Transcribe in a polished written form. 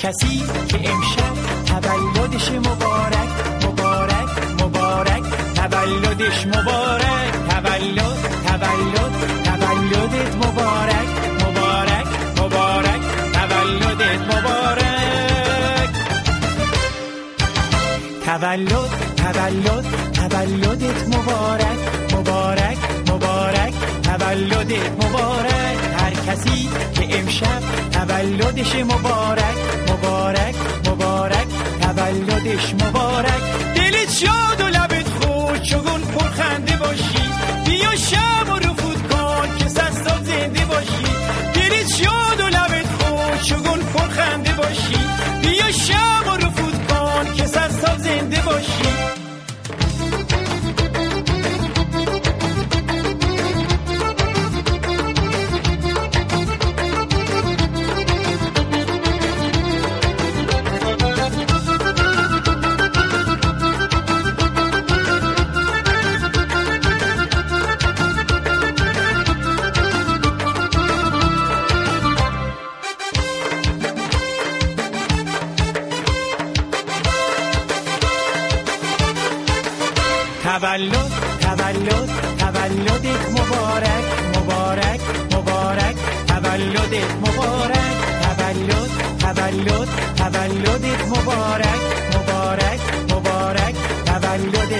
کسی که امشب تولدش مبارک مبارک مبارک، تولدش مبارک، تولدت مبارک مبارک مبارک، تولدت مبارک. تولدت مبارک مبارک مبارک، تولدت مبارک. هر کسی که امشب تولدش مبارک مبارک مبارک، تولدش مبارک. دلت شاد و لبت خوش، چگون پرخنده باشی، بیا شب و رفود کن که سال زنده باشی. دلت شاد و لبت خوش، چگون پرخنده باشی، بیا شب و رفود کن که سال زنده باشی. تولدت مبارک مبارک مبارک، تولدت مبارک. تولدت مبارک مبارک مبارک، تولدت